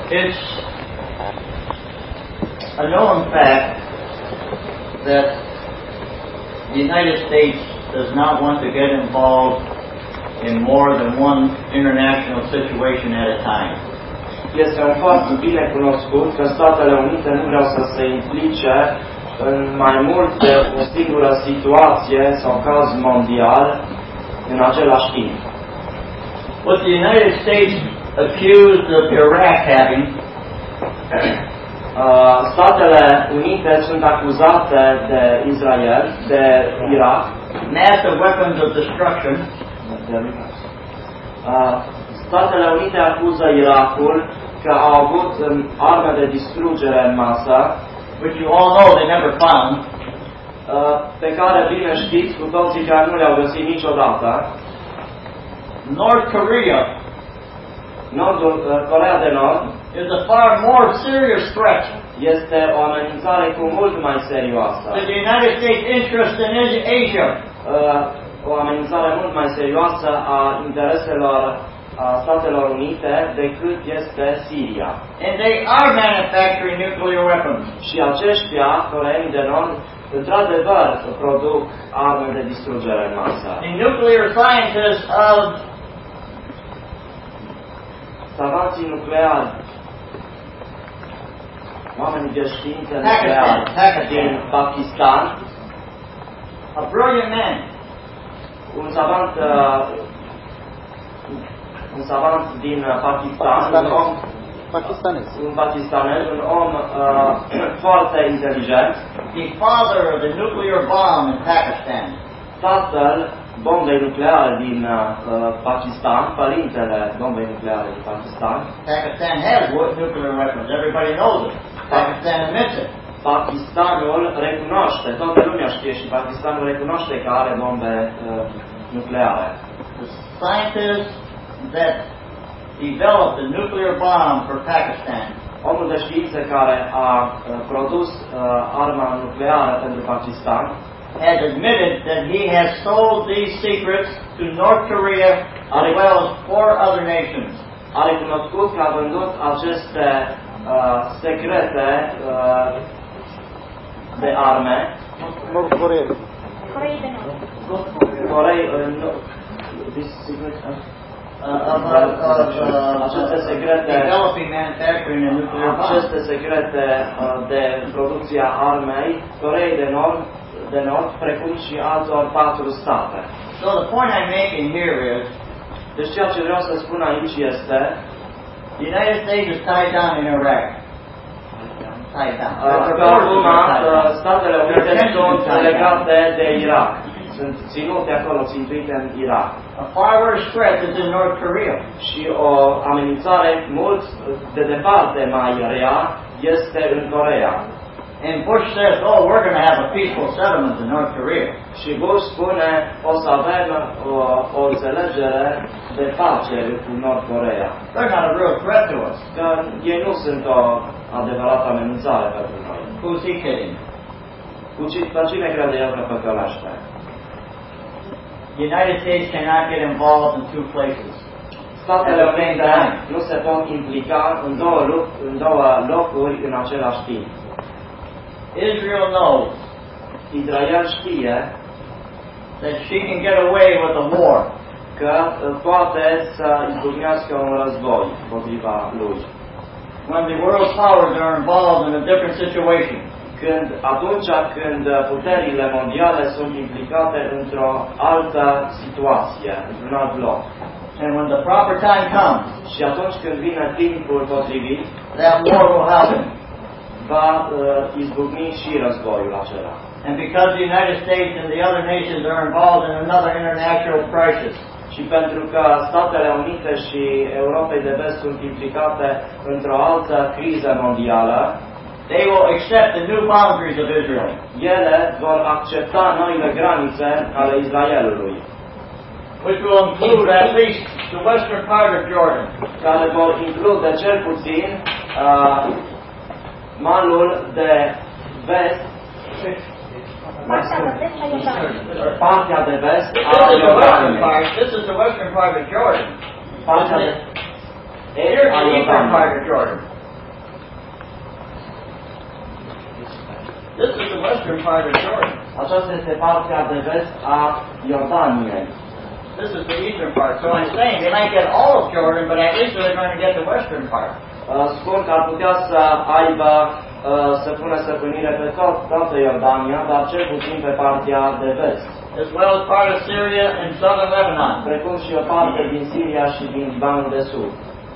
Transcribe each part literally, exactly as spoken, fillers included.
It's a known fact that the United States does not want to get involved in more than one international situation at a time. Este un fapt bine cunoscut că Statele Unite nu vreau să se implice în mai mult de o singură situație sau caz mondial în același timp. What the United States accused of Iraq having, uh, Statele Unite sunt acuzate de Israel, de Irak, massive weapons of destruction. Uh, Statele Unite acuză Irakul că au avut um, arme de distrugere în masă, which you all know they never found, uh, pe care bine știți cu toții că nu le-au găsit niciodată. North Korea, Nordul, uh, Coreea de Nord, is a far more serious threat este o amenințare cu mult mai serioasă. to the United States interest in Asia. Uh, o amenințare mult mai serioasă a intereselor a Statelor Unite decât este Siria. And they are manufacturing nuclear weapons. Și aceștia, coreeni de Nord, într-adevăr produc arme de distrugere în masă. The nuclear scientists of Savanții nucleari, oamenii de știință nucleari din Pakistan, a brilliant man, un savant, uh, un savant din Pakistan, un om pakistanez, un pakistanez, un om uh, foarte inteligent, the father of the nuclear bomb in Pakistan, tatăl bombei nucleare din uh, Pakistan, părintele bombei nucleare din Pakistan. Pakistan has nuclear weapons. Everybody knows it. Pakistan admits it. Pakistanul recunoaște, toată lumea știe și Pakistanul recunoaște că are bombe uh, nucleare. The scientists that developed the nuclear bomb for Pakistan, Omul de știință care a uh, produs uh, arma nucleară pentru Pakistan has admitted that he has sold these secrets to North Korea as well as four other nations. A recunoscut că a vândut aceste uh, secrete uh, de arme Nord Corea. Corei, uh, nu, this secret, uh, Uh, of, uh, of uh, aceste secrete, developing manufacturing a nuclear bomb. aceste secrete uh, de producție a armei Coreei de Nord, de Nord, precum și altor patru state. So the point I'm making here is, Deci ceea ce vreau să spun aici este the United States is tied down in Iraq. Tied down. uh, că acum uh, Statele Unite sunt legate de Irak. Sunt ținute acolo, țintuite în Irak. A far worse threat is in North Korea. Și o amenințare mult de departe mai rea este în Coreea. And Bush says, oh, we're going to have a peaceful settlement in North Korea. Și Bush spune, o să avem o, o înțelegere de pace cu Nord Coreea. They're not a real threat to us. Că ei nu sunt o adevărată amenințare pentru noi. Who's he kidding? Cu ci- pe cine crede el că păcălește? The United States cannot get involved in two places. Statele Unite nu se pot implica în două, lu- în două locuri în același timp. Israel knows Israel știe that she can get away with a war că poate să izbucnească un război împotriva lui. when the world powers are involved in a different situation. Când, atunci când puterile mondiale sunt implicate într-o altă situație, într-un alt loc. And when the proper time comes, Și atunci când vine timpul potrivit, that war will happen. va uh, izbucni și războiul acela. And because the United States and the other nations are involved in another international crisis, Și pentru că Statele Unite și Europei de Vest sunt implicate într-o altă criză mondială, they will accept the new boundaries of Israel. ele vor accepta noile granițe ale Israelului, which will include at least the western part of Jordan, care vor include cel puțin uh, malul de vest, partea de vest This a is the western Iordanului. part. This is the western part of Jordan. Partea de Here's est a the eastern part Iordanului. of Jordan. This is the western part of Jordan. Aceasta este partea de vest a Iordaniei. This is the eastern part. So I'm saying they might get all of Jordan, but at least they're going to get the western part. Uh, spun că ar putea să aibă, uh, să pună stăpânire pe tot, toată Iordania, dar cel puțin pe partea de vest. As well as part of Syria and southern Lebanon. Precum și o parte din Siria și din Libanul de Sud.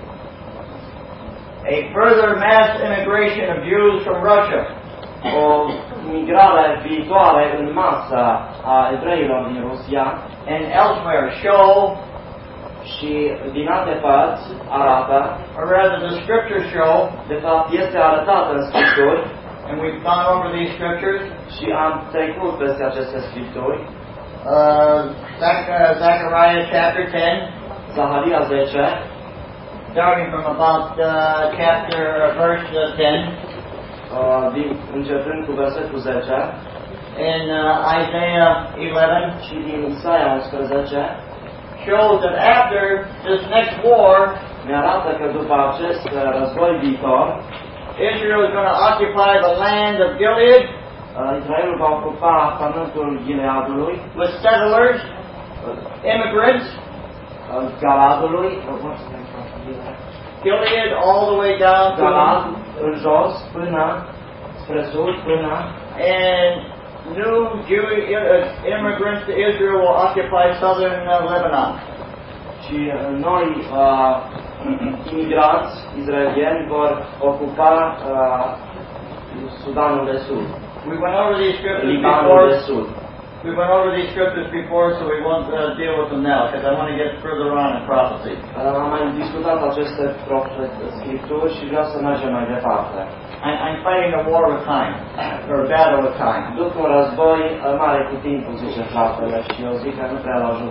A further mass immigration of Jews from Russia. O migrare viitoare în masă a evreilor din Rusia and elsewhere show, și din alte părți arată, or rather the scriptures show, de fapt este arătată în Scripturi, and we've gone over these scriptures, și am trecut peste aceste Scripturi, uh, Zach- uh, Zechariah chapter ten, Zaharia zece, starting from about uh, chapter uh, verse uh, ten, uh, din, începând cu versetul zece, in uh, Isaiah eleven, și din Isaia unsprezece, shows that after this next war, ne arată că după acest uh, război viitor, Israel is going to occupy the land of Gilead uh, Israelul va ocupa pământul Gileadului, with settlers, immigrants, uh, Galadului, Gilead all the way down to, Galad, în jos, până spre sud, până, and new Jewish uh, immigrants to Israel will occupy southern uh, Lebanon. și uh, noi uh, imigranți izraelieni vor ocupa uh, Sudanul de Sud, We went over these scriptures Libanul de before. Sud. We went over these scriptures before, so we won't uh, deal with them now because I want to get further on in prophecy. Uh, am mai discutat aceste profe- scripturi și vreau să mergem mai departe. I, I'm fighting a war with time, or a battle with time. Duc un război uh, mare cu timpul, zice fratele, și eu zic că nu prea l-ajut.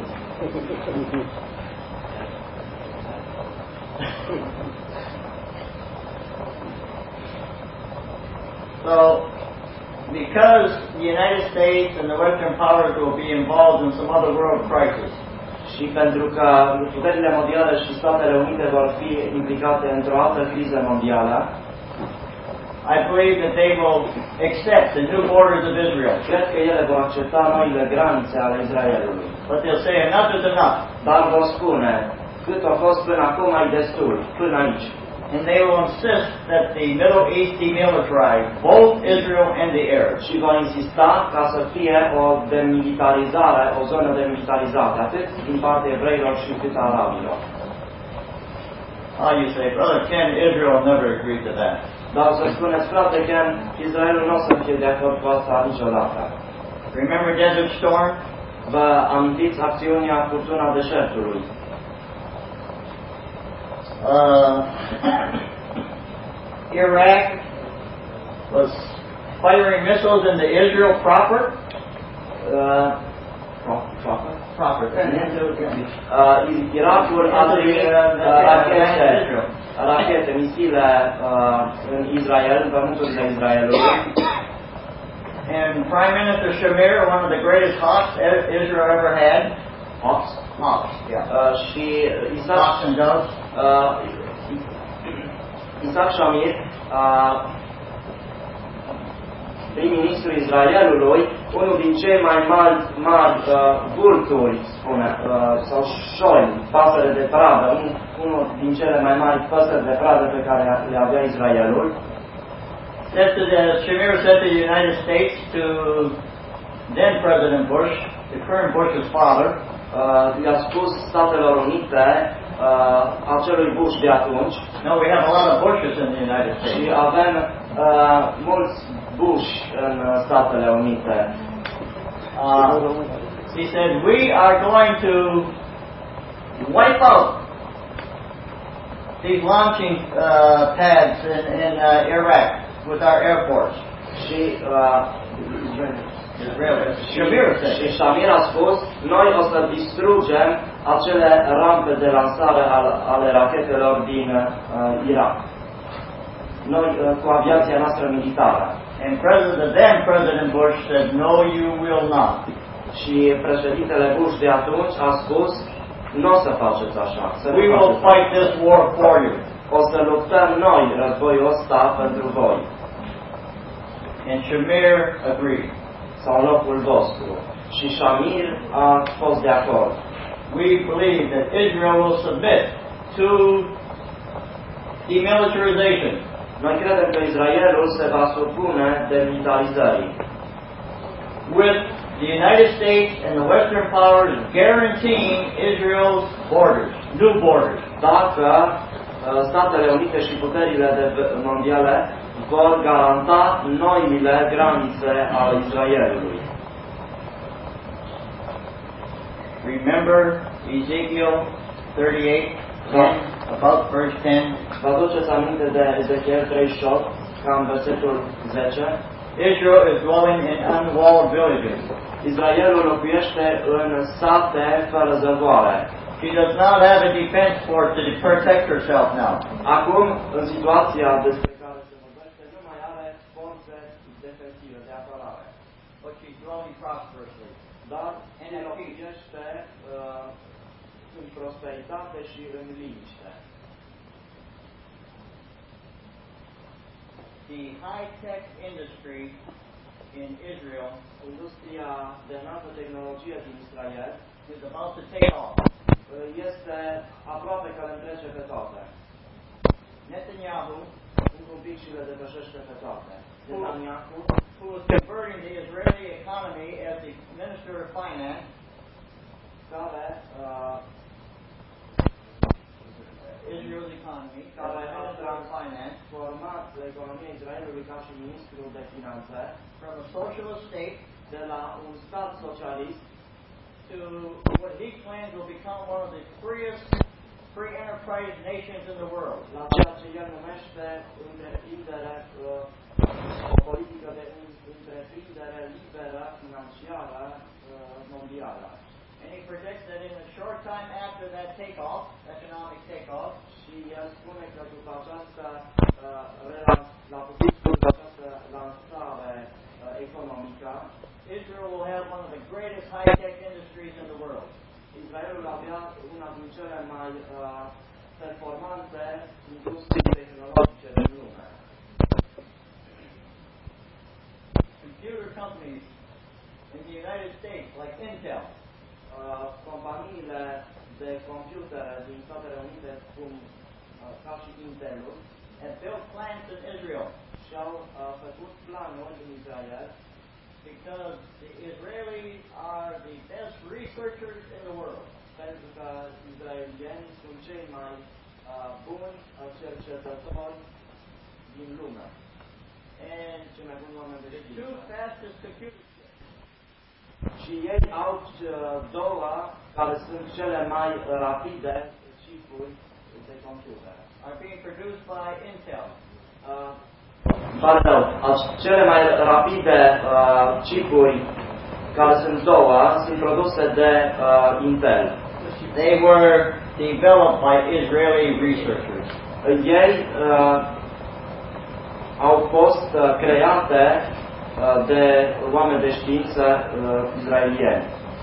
So, because the United States and the Western powers will be involved in some other world crisis, Și pentru că puterile mondiale și Statele Unite vor fi implicate într-o altă criză mondială, I believe that they will accept the new borders of Israel. cred că ele vor accepta noile granițe ale Israelului. But they'll say enough is enough. Dar vor spune, cât a fost până acum ai destul, până aici. And they will insist that the Middle East demilitarize both Israel and the Arabs. Și va insista ca să fie o demilitarizare, o zonă demilitarizată, atât din partea evreilor și cât a arabilor. Oh, you say, Brother Ken, Israel never agreed to that. Dar să spuneți, frate, că Israelul nu o să fie de acord cu asta niciodată. Remember Desert Storm? Vă amintiți acțiunea Furtuna Deșertului? Uh, Iraq was firing missiles into Israel proper. Uh, pro- proper? Proper. Uh, Irakul a trimis uh, rachete, rachete, misile uh, în Israel, în pământurile Israelului. And Prime Minister Shamir, one of the greatest hawks Israel ever had, Hawks? hawks, yeah, Uh, și Isaac, hawks and doves, uh, Isaac Shamir, uh, prim-ministrul Israelului, unul din cei mai mari, mari uh, vulturi, spune, uh, sau șoimi, pasăre de pradă, un, unul din cele mai mari păsări de pradă pe care le avea Israelul, said to the, Shamir said to the United States, to then President Bush, the current Bush's father, uh, i-a spus Statelor Unite, uh, acelui Bush de atunci, no, we have a lot of Bushes in the United și States. avem uh, mulți Bush în uh, Statele Unite. Uh, he said, we are going to wipe out these launching uh, pads in, in uh, Iraq with our Air Force. Și uh, Israeli. Shamir said. Și Shamir a spus, noi o să distrugem acele rampe de lansare al, ale rachetelor din uh, Irak. Noi uh, cu aviația noastră militară. And President, then President Bush said, no, you will not. Și președintele Bush de atunci a spus, nu o să faceți așa. Să We will fight this war for you. O să luptăm noi războiul ăsta pentru voi. and Shamir agreed. Sau în locul vostru. Și Shamir a fost de acord. We believe that Israel will submit to demilitarization. Noi credem că Israelul se va supune demilitarizării. With the United States and the Western powers guaranteeing Israel's borders, new borders. Dacă uh, Statele Unite și puterile de mondiale vor garanta noile granițe ale Israelului. Remember Ezekiel thirty-eight, ten, about verse ten. Vă aduceți aminte de Ezechiel treizeci și opt, cam versetul zece? Israel is dwelling in unwalled villages. Israelul locuiește în sate fără zăvoare. She does not have a defense force to protect herself now. Acum, în situația despre care se vorbește, nu mai are forțe defensive de apărare. But she's dwelling prosperously. Dar ea locuiește uh, în prosperitate și în liniște. The high-tech industry in Israel Industria de înaltă tehnologie din Israel is about to take off. Este aproape că le întrece pe toate. Netanyahu, Un pic și le depășește pe toate. Netanyahu, who is converting the Israeli economy as the Minister of Finance, care uh, Israel's economy, care as a Minister of Finance, transformat economia Israelului ca și ministru de finanțe from a socialist state de la un stat socialist to what he claims will become one of the freest free enterprise nations in the world. La ceea ce el numește întreprindere, uh, o politică de întreprindere liberă financiară uh, mondială. And he predicts that in a short time after that takeoff, economic takeoff, și el spune că după această uh, la după această lansare uh, economică, Israel will have one of the greatest high-tech industries in the world. Israelul avea una din cele mai uh, performante industrii tehnologice din lume. Computer companies in the United States, like Intel, uh, companiile de computere din Statele Unite, cum uh, ca și Intelul, have built plants in Israel și-au uh, făcut planuri în Israel, because the Israelis are the best researchers in the world. Pentru că israelieni sunt cei mai uh, buni cercetători din lume. And cei mai buni oameni de the știință. two fastest computers Și ei au uh, două care sunt cele mai rapide chipuri de computer. are being produced by Intel. Uh, Pardon, cele mai rapide uh, chipuri care sunt două sunt produse de uh, Intel. They were developed by Israeli researchers. Ei uh, au fost uh, create uh, de oameni de știință uh, israelieni.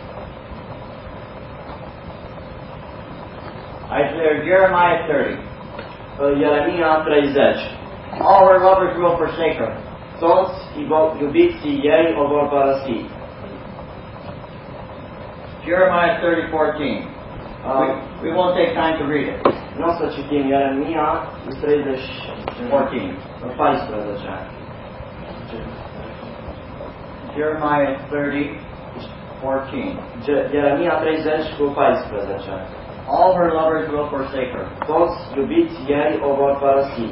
Isaiah, Jeremiah thirty. Uh, Ieremia treizeci. All her lovers will forsake her. Toți iubiții ei o vor părăsi. Jeremiah thirty fourteen. Uh, we, we won't take time to read it. Nu o să citim Ieremia treizeci fourteen. paisprezece. Jeremiah thirty fourteen. Ieremia treizeci cu paisprezece. All her lovers will forsake her. Toți iubiții ei o vor părăsi.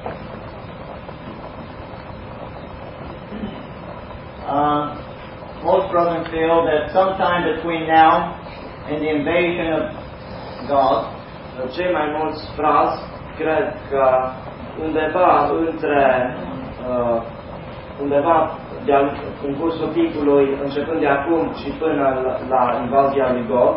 Uh, most brethren feel that sometime between now and the invasion of God, Cei mai mulți frați cred că undeva între uh, undeva de în cursul timpului, începând de acum și până la, la invazia lui Gog,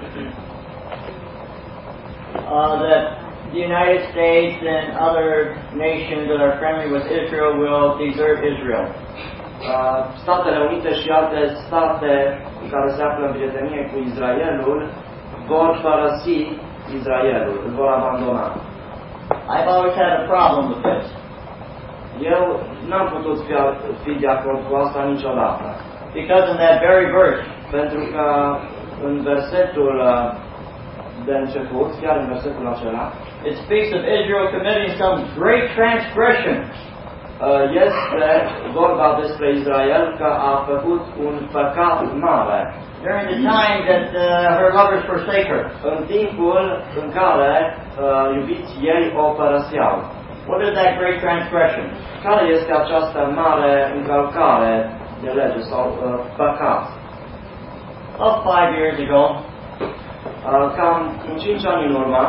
uh, that the United States and other nations that are friendly with Israel will desert Israel. Uh, Statele Unite și alte state care se află în prietenie cu Israelul vor părăsi Israelul, îl vor abandona. I've always had a problem with this. Eu n-am putut fi, fi de acord cu asta niciodată. Because in that very verse, Pentru că în versetul de început, chiar în versetul acela, it speaks of Israel committing some great transgression. este vorba despre Israel că a făcut un păcat mare. During the time that uh, her lovers forsake her. În timpul în care uh, iubiți ei o părăseau. What is that great transgression? Care este această mare încălcare de lege sau uh, păcat? About five years ago, Uh, cam în cinci ani în urmă,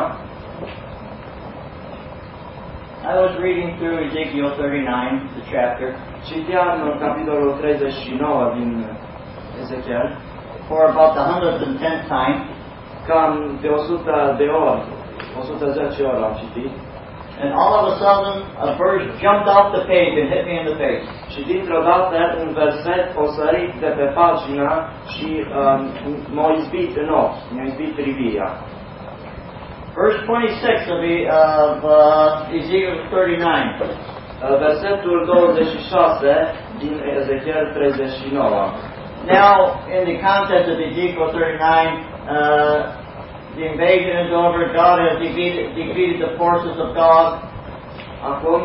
I was reading through Ezekiel thirty-nine, the chapter, citeam capitolul treizeci și nouă din Ezechiel, for about the hundredth and tenth time, cam de o sută de ori, o sută zece ori am citit, and all of a sudden a verse jumped off the page and hit me in the face. și dintr-o dată un verset o sărit de pe pagină și um, m-a izbit în ochi, mi-a izbit privia. Verse twenty-six of, the, of uh, Ezekiel thirty-nine. Uh, versetul douăzeci și șase din Ezechiel treizeci și nouă. Now, in the context of Ezekiel thirty-nine, uh, the invasion is over. God has defeated, defeated the forces of God. Acum,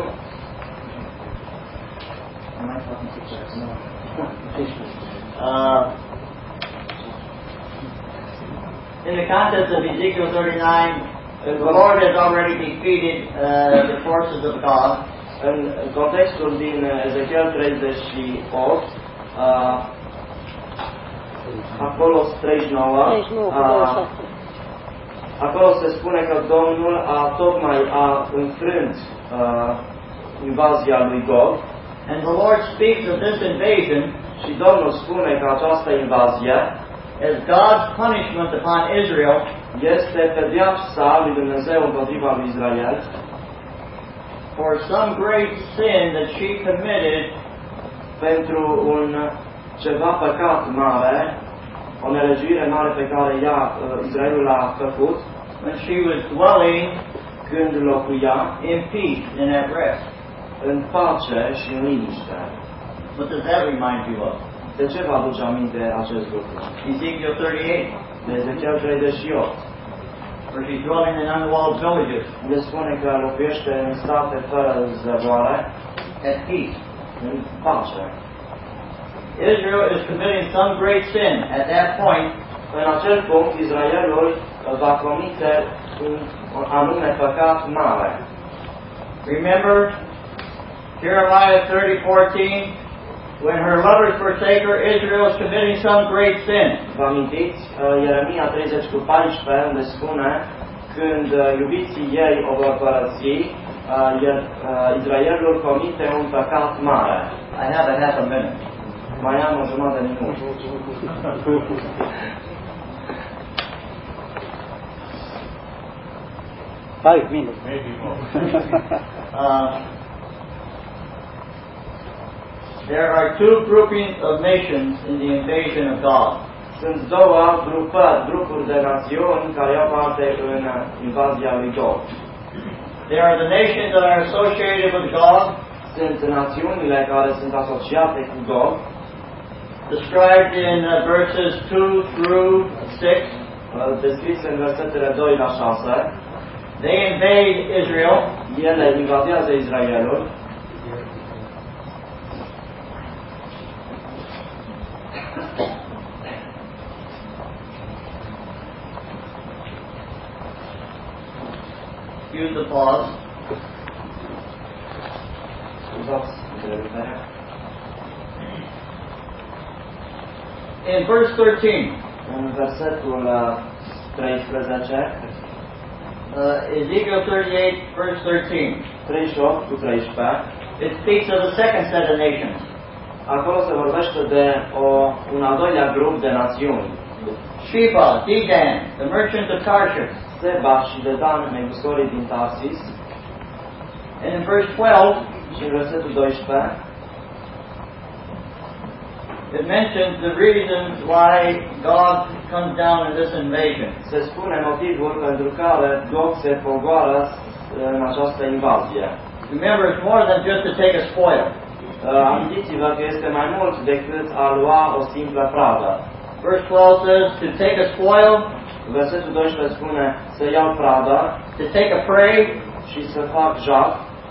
Am I talking too fast? No. uh, in the context of Ezekiel thirty-nine, the Lord has already defeated uh, the forces of God. în contextul din Ezechiel treizeci și opt, uh, acolo treizeci și nouă, uh, acolo se spune că Domnul a tocmai a înfrânt uh, invazia lui Gog. And the Lord speaks of this invasion Și Domnul spune că această invazie as God's punishment upon Israel este pedeapsa lui Dumnezeu împotriva lui Israel for some great sin that she committed pentru un ceva păcat mare, o nelegiuire mare pe care ea, Israelul l-a făcut when she was dwelling când locuia in peace and at rest. în pace și în liniște. What does that remind you of? De ce vă aduce aminte acest lucru? Ezekiel thirty-eight, De Ezechiel treizeci și opt, where she's dwelling in unwalled villages unde spune că locuiește în state fără zăvoare, at peace. în pace. Israel is committing some great sin at that point, În acel punct, Israelul va comite un anume păcat mare. remember Jeremiah thirty fourteen, when her lovers forsake her, Israel is committing some great sin. Vă amintiți Ieremia treizeci cu paisprezece, unde spune când iubiții ei o vor părăsi, Israelul comite un păcat mare. I have a half a minute. Mai am o jumătate de minut. Five minutes. Maybe more. Uh, there are two groupings of nations in the invasion of God. Sunt două grupări, grupuri de națiuni care iau parte în invazia lui Gog. There are the nations that are associated with God, Sunt națiunile care sunt asociate cu Gog, described in uh, verses two through six. descrise în versetele doi la șase. They invade Israel. Ele invadează Israelul. Use the pause. Scuzați întreruperea. In verse thirteen, În versetul treisprezece, uh, Ezekiel thirty-eight, verse thirteen, treizeci și opt cu treisprezece, it speaks of the second set of nations. acolo se vorbește de o, un al doilea grup de națiuni. Sheba, Dedan, the merchants of Tarshish. Seba și Dedan, negustorii din Tarsis. And in verse twelve, Și în versetul doisprezece, it mentions the reasons why God comes down in this invasion. se spune motivul pentru care Gog se pogoară în această invazie. Remember, it's more than just to take a spoil. Uh, amintiți-vă că este mai mult decât a lua o simplă pradă. Verse twelve says to take a spoil, Versetul doisprezece spune să iau prada to take a prey, și să fac jac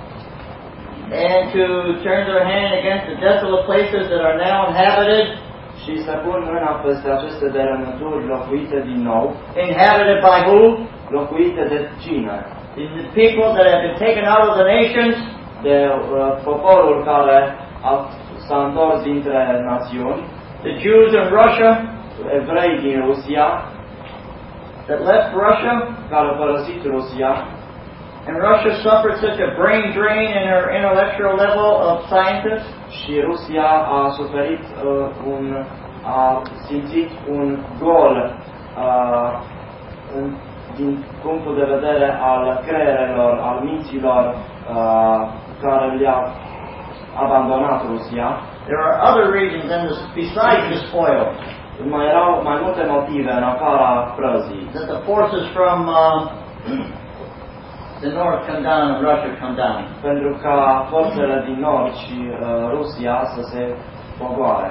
and to turn their hand against the desolate places that are now inhabited, și să pun mâna peste aceste dărâmături locuite din nou. inhabited by who? Locuite de cine? The people that have been taken out of the nations, De uh, poporul care a, s-a întors dintre națiuni, the Jews in Russia evrei din Rusia, that left Russia, care au părăsit Rusia, and Russia suffered such a brain drain in her intellectual level of scientists, și Rusia a suferit uh, un, a simțit un gol uh, în, din punctul de vedere al creierelor, al minților uh, care le-a abandonat Rusia. there are other reasons in this, besides the spoil, Mai erau mai multe motive în afara prăzii. that the forces from uh, the north come down and Russia come down. Pentru ca forțele din nord și uh, Rusia să se pogoare.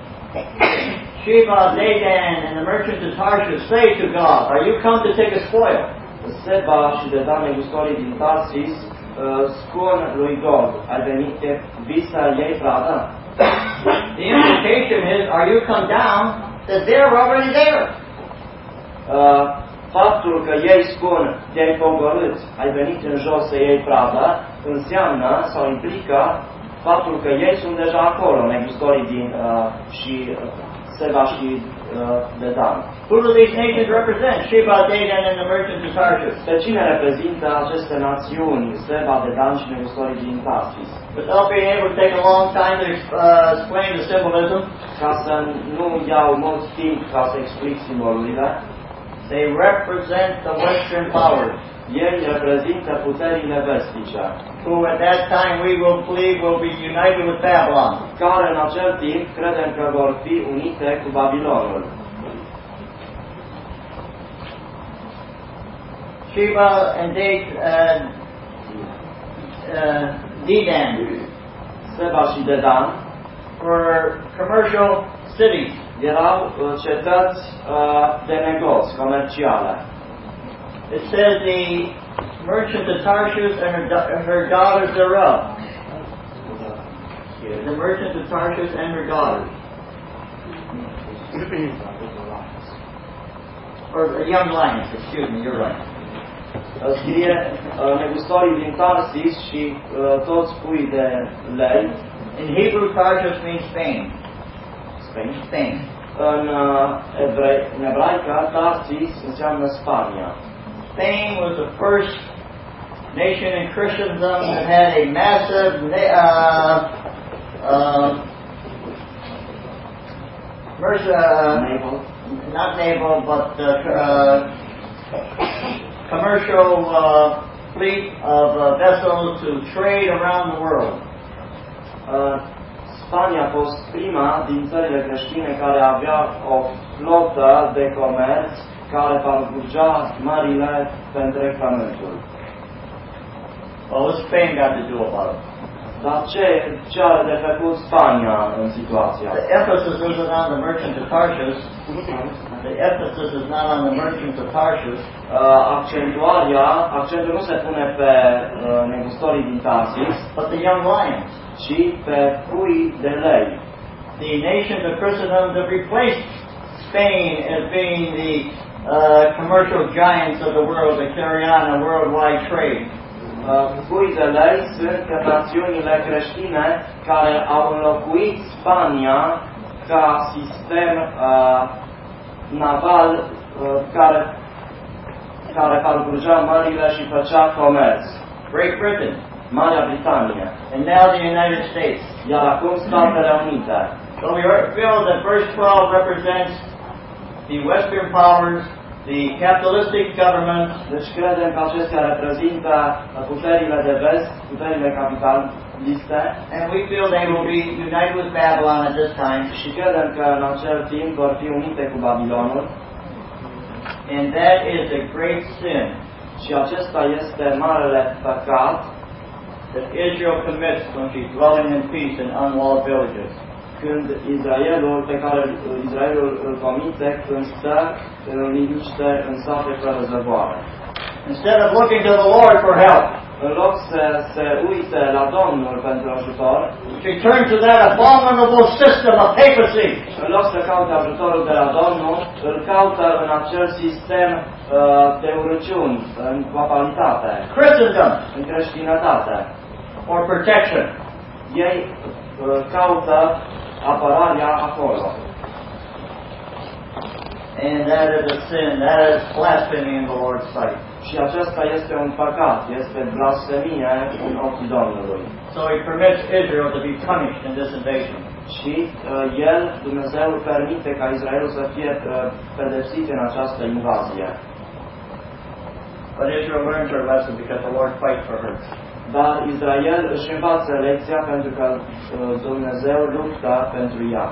Sheba, Dedan, and the merchants of Tarshish say to God, are you come to take a spoil? Seba și Dedan, negustorii din Tarsis, uh, spun lui Gog, ai venit că vii să iei prada? The implication is, are you come down, that they're already there. Uh, faptul că ei spun, te-ai pogorât, ai venit în jos să iei prada, înseamnă sau implică faptul că ei sunt deja acolo, negustorii din uh, și uh, Seba și uh, Dedan. Who do these nations represent? Sheba, Dedan, and the merchants of Tarshish. Pe cine reprezintă aceste națiuni, Seba, Dedan și negustorii din Tarsis? Without being able to take a long time to uh, explain the symbolism, Ca să nu iau mult timp ca să explic simbolurile, they represent the Western powers, ei reprezintă puterile vestice, who at that time we will believe will be united with Babylon. care în acel timp credem că vor fi unite cu Babilonul. Sheba and Ded, uh, uh, Dedan Seba și Dedan were commercial cities. erau uh, cetăți uh, de negoți, comerciale. It says the merchant of Tarshish and her, da- her daughters thereof. The merchant of Tarshish and her daughters. Or the young lions, excuse me, you're right. Uh, Scrie uh, negustorii din Tarsis și uh, toți pui de lei. In Hebrew, Tarshish means Spain. Spain. Spain. În, uh, evrei, în ebraică, Tarsis înseamnă Spania. Spain was the first nation in Christendom that had a massive, na- uh, uh, merc- uh, Naval. not naval, but uh, uh, commercial uh, fleet of uh, vessels to trade around the world. Uh, Spania a fost prima din țările creștine care avea o flotă de comerț care parcurgea mările pe întreg pământul. Well, what's Spain got to do about it? Dar ce, ce are de făcut Spania în situația The asta? emphasis isn't on the merchant of Tarshish. The emphasis is not on the merchant of Tarshish. Uh, accentuarea, accentul nu se pune pe uh, negustorii din Tarsis, But the young lions, ci pe pui de lei. the nations of Christendom that replaced Spain as being the uh, commercial giants of the world that carry on a worldwide trade. Uh, pui de lei sunt națiunile creștine care au înlocuit Spania ca sistem uh, naval uh, care, care parcurgea mările și făcea comerț. Great Britain, Marea Britanie, and now the United States. iar acum Statele Unite. So we feel that verse twelve represents the Western powers, the capitalistic governments, Deci credem că acestea reprezintă puterile de vest, puterile capitaliste, and we feel they will be united with Babylon at this time. și credem că în acel timp vor fi unite cu Babilonul. And that is a great sin. Și acesta este marele păcat that Israel commits when she's dwelling in peace in unwalled villages. Când Israelul, pe care Israelul îl comite când stă în liniște în sate fără zăvoare. Instead of looking to the Lord for help, în loc să se uite la Domnul pentru ajutor, she turns to that abominable system of papacy. În loc să caute ajutorul de la Domnul, îl caută în acel sistem uh, de urăciuni, în papalitate, Christendom, în creștinătate. or protection. Ei uh, caută apărarea acolo. And that is a sin. That is blasphemy in the Lord's sight. Și acesta este un păcat, este blasfemie în ochii Domnului. So he permits Israel to be punished in this invasion. Și uh, el, Dumnezeu, permite ca Israelul să fie uh, pedepsit în această invazie. But Israel learns her lesson because the Lord fights for her. Dar Israel își învață lecția pentru că uh, Dumnezeu luptă pentru ea.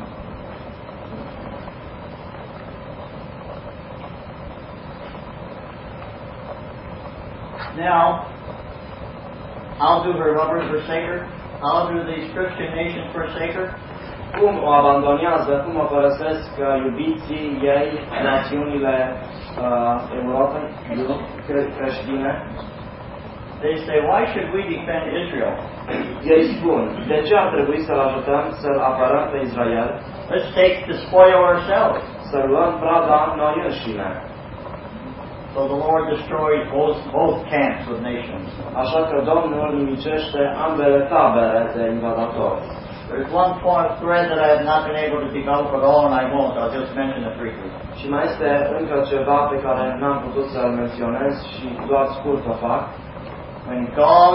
Now, how do her lovers forsake her? How do these Christian nations forsake her? Cum o abandonează, cum o părăsesc uh, iubiții ei, națiunile uh, Europei, cre- creștine? They say, why should we defend Israel? Ei spun, de ce ar trebui să-l ajutăm să-l apărăm pe Israel? Let's take the spoil ourselves. Să luăm prada noi înșine. So the Lord destroys both, both camps of nations. Așa că Domnul nimicește ambele tabere de invadatori. There's one point thread that I have not been able to develop at all, and I won't. I'll just mention it briefly. Și mai este încă ceva pe care n-am putut să-l menționez și doar scurt o fac. When God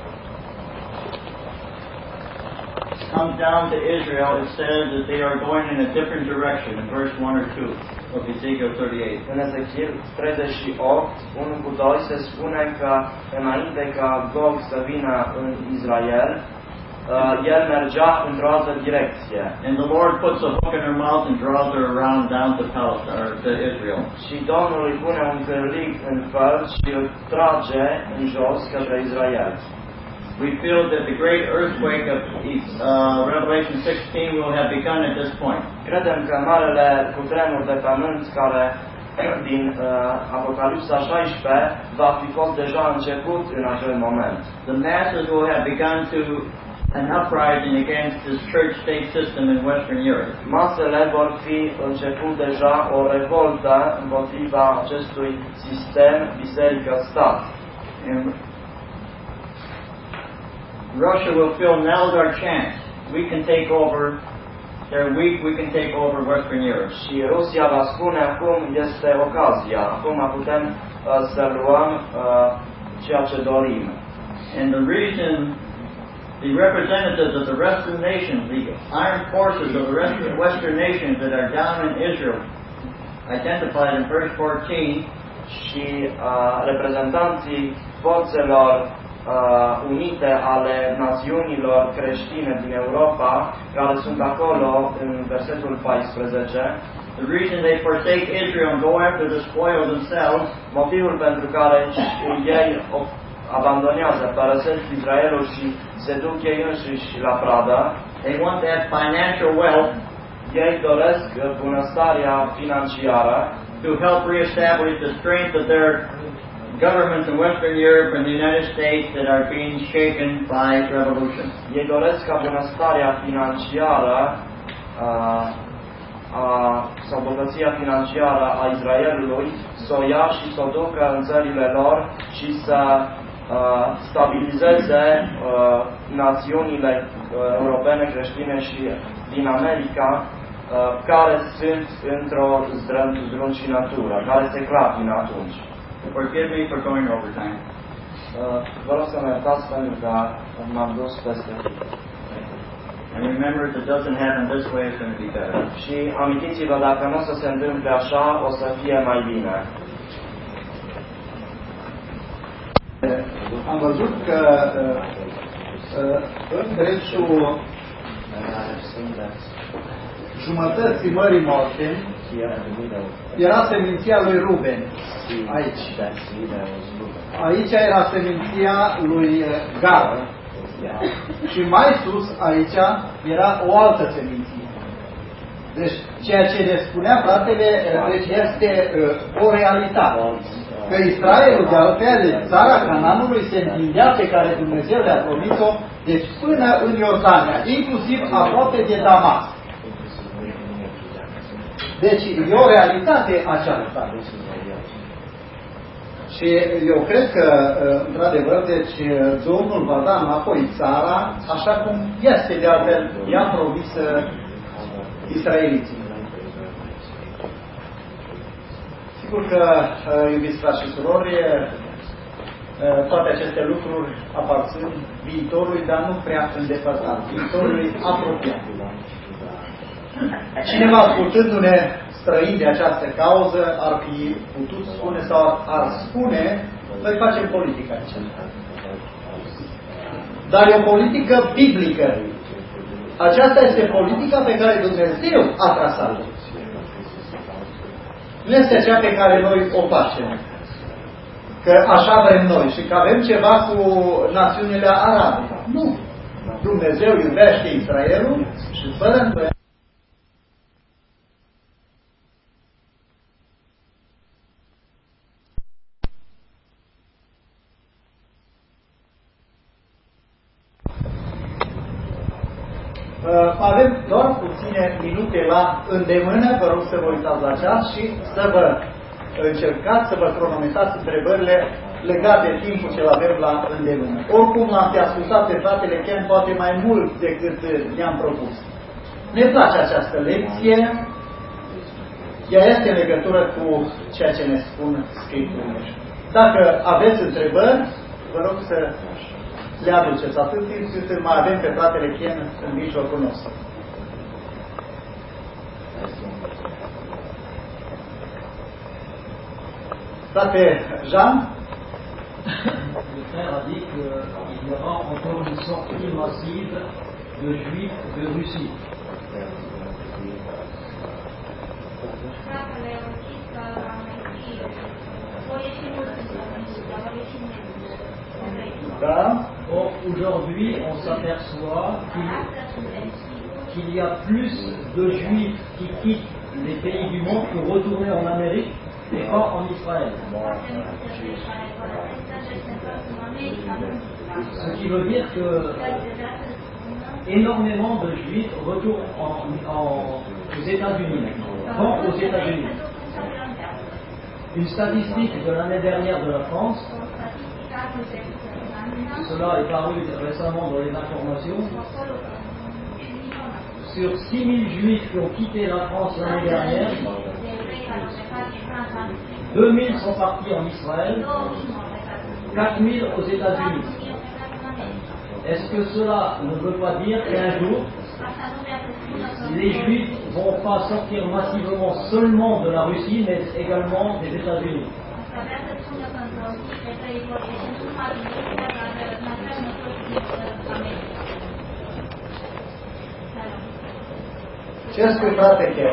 comes down to Israel, it says that they are going in a different direction in verse one or two of Ezekiel thirty-eight. În Ezechiel treizeci și opt, unu cu doi, se spune că înainte ca Gog să vină în Israel, uh, el mergea într-o altă direcție. And the Lord puts a hook in her mouth and draws her around down to Palestine, or to Israel. Și Domnul îi pune un cârlig în fel și îl trage în jos către Israel. We feel that the great earthquake of uh, Revelation sixteen will have begun at this point. Credem că marele cutremur de pământ care din uh, Apocalipsa șaisprezece va fi fost deja început în acel moment. The masses will have begun to an uprising against this church-state system in Western Europe. Masele vor fi început deja o revoltă împotriva acestui sistem biserică-stat. And Russia will feel now's our chance. We can take over. They're weak. We can take over Western Europe. Și Rusia va spune acum este ocazia. Acum putem uh, să luăm uh, ceea ce dorim. And the reason the representatives of the Western nations, the armed forces of the rest of the Western nations that are down in Israel, identified in verse fourteen, și uh, reprezentanții forțelor uh, unite ale națiunilor creștine din Europa, care sunt acolo în versetul paisprezece, the reason they forsake Israel and go after the spoil themselves, motivul pentru care ei abandonează, părăsesc Israelul și se duc ei înșiși la pradă, they want that financial wealth ei doresc bunăstarea financiară to help reestablish the strength of their governments in Western Europe and the United States that are being shaken by revolution. Ei doresc ca bunăstarea financiară uh, a, sau bogăția financiară a Israelului să o ia și să o ducă în țările lor și să uh, stabilizeze uh, națiunile uh, europene creștine și din America uh, care sunt într-o zdruncinătură, care se clatină atunci. Forgive me for going over time. Uh, vă rog să mă iertați pentru că m-am dus peste timp. And remember, if it doesn't happen this way, it's going to be better. Și amintiți-vă, dacă nu o să se întâmple așa, o să fie mai bine. Am văzut că în prețul jumătății Mării Morte Era seminția lui Ruben. Aici. Aici era seminția lui Gad. Și mai sus, aici, era o altă seminție. Deci, ceea ce ne spunea fratele, deci este uh, o realitate. Că Israelul, de altfel, țara Canaanului se întindea pe care Dumnezeu le-a promis-o, deci până în Iordania, inclusiv aproape de Damasc. Deci e o realitate aceasta. Și eu cred că, într-adevăr, deci Domnul va da înapoi țara, așa cum este de altfel, i-a promis israeliții. Sigur că, iubiți frați și surori, toate aceste lucruri aparțin viitorului, dar nu prea îndepărtat, viitorului apropiat. Cineva, ascultându-ne străini de această cauză, ar fi putut spune sau ar spune, noi facem politică aici. Dar e o politică biblică. Aceasta este politica pe care Dumnezeu a trasat-o. Nu este cea pe care noi o facem. Că așa vrem noi și că avem ceva cu națiunile arabe. Nu. Dumnezeu iubește Israelul și fără îndoială. Avem doar puține minute la îndemână, vă rog să vă uitați la ceas și să vă încercați să vă cronometrați întrebările legate de timpul ce avem la îndemână. Oricum l-am fi ascultat pe fratele Ken poate mai mult decât ne-am propus. Ne place această lecție, ea este în legătură cu ceea ce ne spun Scripturile. Dacă aveți întrebări, vă rog să le aduceți atât timp cât mai avem pe fratele Ken în mijlocul nostru. Frate Jean? Le frère a dit qu'il y aura encore une sortie massive de juifs de Russie. Or, aujourd'hui, on s'aperçoit qu'il qu'il y a plus de juifs qui quittent les pays du monde pour retourner en Amérique et pas en Israël. Ce qui veut dire que énormément de juifs retournent en, en, aux États-Unis maintenant, vont aux États-Unis. Une statistique de l'année dernière de la France, cela est paru récemment dans les informations, sur six mille juifs qui ont quitté la France l'année dernière, deux mille sont partis en Israël, quatre mille aux États-Unis. Est-ce que cela ne veut pas dire qu'un jour, les Juifs ne vont pas sortir massivement seulement de la Russie, mais également des États-Unis? Ce spui, frate Ken?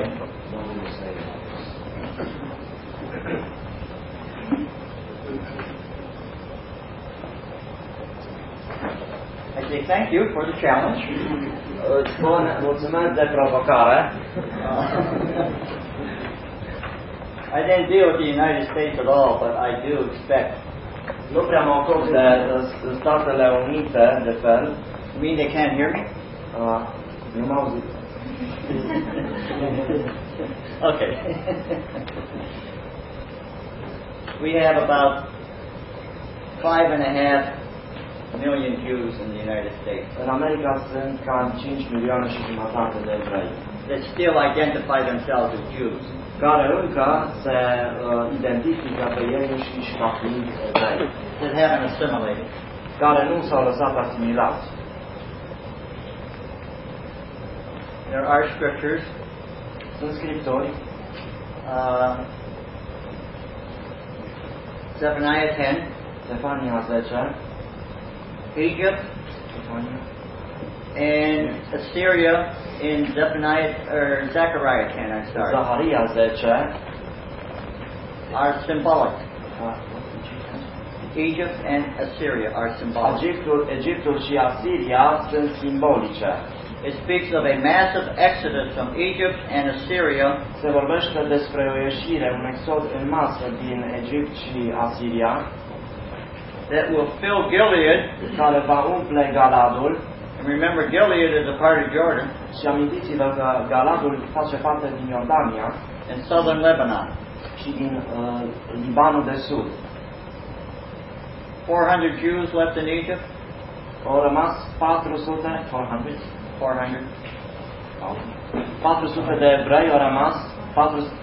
I say thank you for the challenge. Îți spun mulțumesc de provocare. I didn't deal with the United States at all, but I do expect. Nu prea mă ocup de Statele Unite, de fel. You mean they can't hear me? Uh, nu m-au auzit. Okay. We have about five and a half million Jews in the United States. În America sunt cam cinci milioane și jumătate de evrei that still identify themselves as Jews. Care încă se uh, identifică pe ei înșiși ca fiind evrei. That haven't assimilated. Care nu s-au lăsat asimilați. There are scriptures. Sunt scripturi. Uh, Zephaniah ten. Zefania zece. Egypt. and Assyria in Zephaniah or Zechariah ten, I'm sorry, Zaharia zece, are symbolic. Egypt and Assyria are symbolic. Egiptul, Egiptul și Asiria sunt simbolice. It speaks of a massive exodus from Egypt and Assyria Se vorbește despre o ieșire, un exod în masă din Egipt și Asiria, that will fill Gilead. care va umple Galadul. And remember, Gilead is a part of Jordan Și amintiți-vă că Galadul face parte din Iordania and southern Lebanon. și din uh, Libanul de Sud. four hundred Jews left in Egypt. Au rămas patru sute, four hundred. patru sute de evrei au rămas, patru sute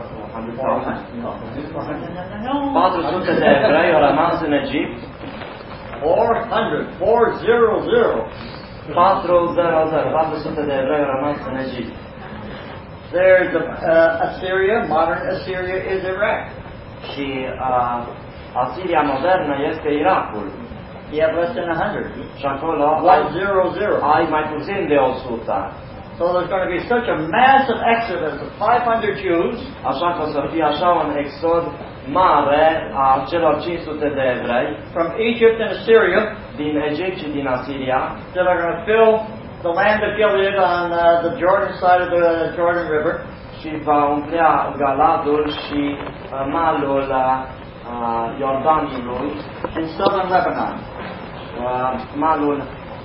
de evrei au rămas în Egipt, four hundred. four hundred. patru sute, patru sute de evrei au rămas în Egipt. There's a, uh, Assyria, modern Assyria is Iraq. Și uh, Asiria modernă este Irakul. You have less than one hundred. Și acolo one hundred. ai mai puțin de o sută. So there's going to be such a massive exodus of five hundred Jews. Așa că o să fie așa un exod mare a celor cinci sute de evrei From Egypt and Assyria din Egipt și din Asiria, that are going to fill the land of Gilead on uh, the Jordan side of the Jordan River. și va umplea Galadul și uh, malul uh, Iordaniului, In southern Lebanon. uh, malul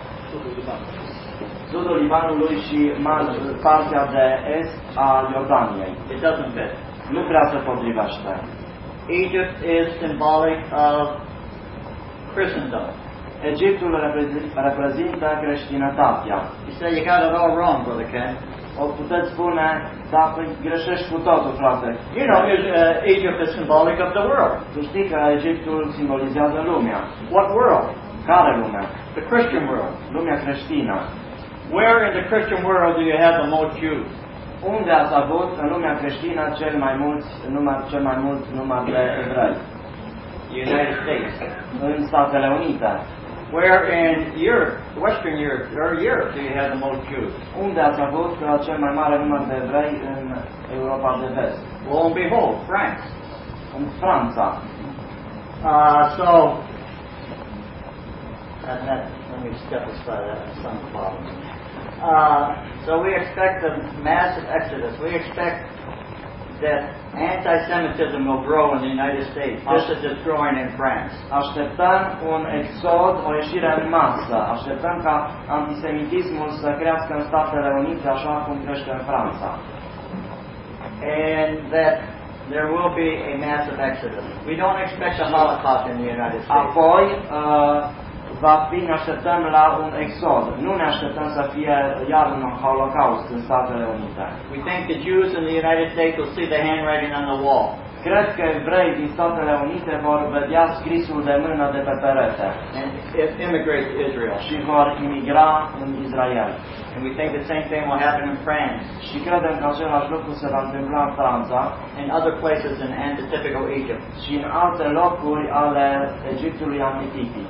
sudul Libanului și malul, partea de est a Iordaniei. It doesn't fit. Nu prea se potrivește. Egypt is symbolic of Christendom. Egiptul reprezi- reprezintă creștinătatea. You say you got it all wrong, Brother Ken. O puteți spune, da, păi greșești cu totul, frate. You know, is- uh, Egypt is symbolic of the world. Tu știi că Egiptul simbolizează lumea. What world? Care lume? The Christian world. Lumea creștină. Where in the Christian world do you have the most Jews? Unde ați avut în lumea creștină cel mai mult număr, cel mai mult număr de evrei? United States. În Statele Unite. Where in Europe, Western Europe, or Europe, do you have the most Jews? Unde ați avut uh, cel mai mare număr de evrei în Europa de Vest? Lo and behold, France. În Franța. Uh, so, that, that, let me step aside, that's some problem. Uh, so we expect a massive exodus. We expect that anti-Semitism will grow in the United States, just as it's growing in France. Așteptăm un exod, o ieșire în masă. Așteptăm ca antisemitismul să crească în Statele Unite așa cum crește în Franța. And that there will be a massive exodus. We don't expect a Holocaust in the United States. Apoi uh, va fi, ne așteptăm la un exod. Nu ne așteptăm să fie iar un holocaust în Statele Unite. We think the Jews in the United States will see the handwriting on the wall. Cred că evrei din Statele Unite vor vedea scrisul de mână de pe perete And it immigrate to Israel. și vor imigra în Israel. And we think the same thing will happen in France Și credem că același lucru se va întâmpla în Franța and other places in antitypical Egypt. și în alte locuri ale Egiptului antitipic.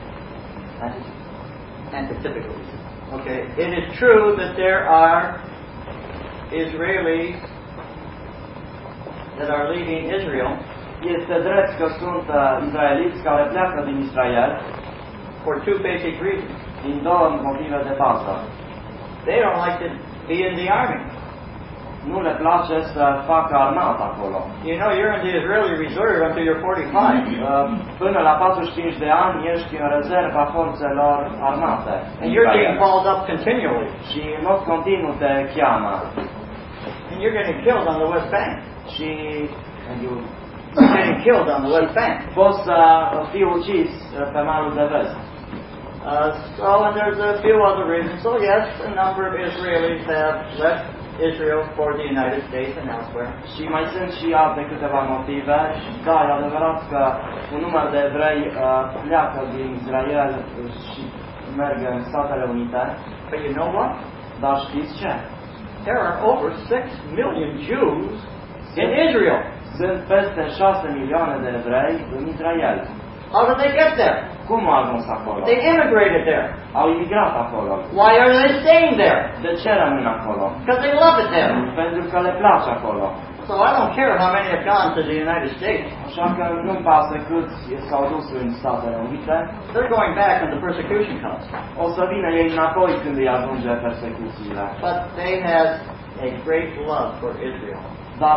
Antitypical Egypt. Okay. It is true that there are Israelis that are leaving Israel Este drept că sunt uh, israeliți care pleacă din Israel for two basic reasons. din două motive de bază. They don't like to be in the army. Nu le place să facă armată acolo. You know, you're in the Israeli reserve until you're forty-five. Uh, Până la patruzeci și cinci de ani ești în rezerva forțelor armate. And you're being called up continually. Și în mod continuu te cheamă. And you're getting killed on the West Bank. Și you, You're getting killed on the West Bank. poți să fii ucis pe malul de vest. Uh, so, and there's a few other reasons. So, yes, a number of Israelis have left Israel for the United States and elsewhere. Și mai sunt și alte câteva motive. Și da, e adevărat că un număr de evrei uh, pleacă din Israel și merg în Statele Unite. But you know what? Dar știți ce? There are over six million Jews in Israel. Sunt peste șase milioane de evrei în Israel. How did they get there? Cum au ajuns acolo? They immigrated there. Au imigrat acolo. Why are they staying there? De ce rămân acolo? Because they love it there. Pentru că le place acolo. So I don't care how many have gone to the United States. Așa că nu-mi pasă câți s-au dus în Statele Unite. They're going back when the persecution comes. O să vină ei înapoi când îi ajunge persecuțiile. But they had a great love for Israel. Dar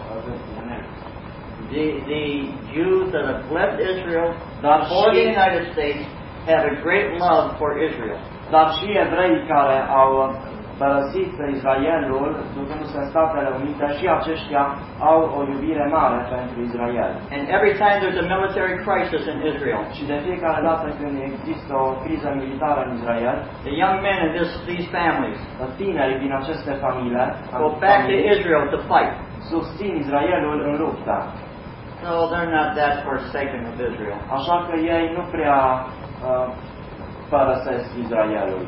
The, the Jews that have left Israel Dar for the și- United States have a great love for Israel. Dar și evreii care au părăsit Israelul, ducându-se în Statele Unite, și aceștia au o iubire mare pentru Israel. And every time there's a military crisis in Israel, Și de fiecare dată când există o criză militară în Israel, the young men in this, these families tinerii din aceste familii go back to Israel to fight. susțin Israelul în luptă. No, they're not that forsaken of Israel. Așa că ei nu prea uh, părăsesc Israelul.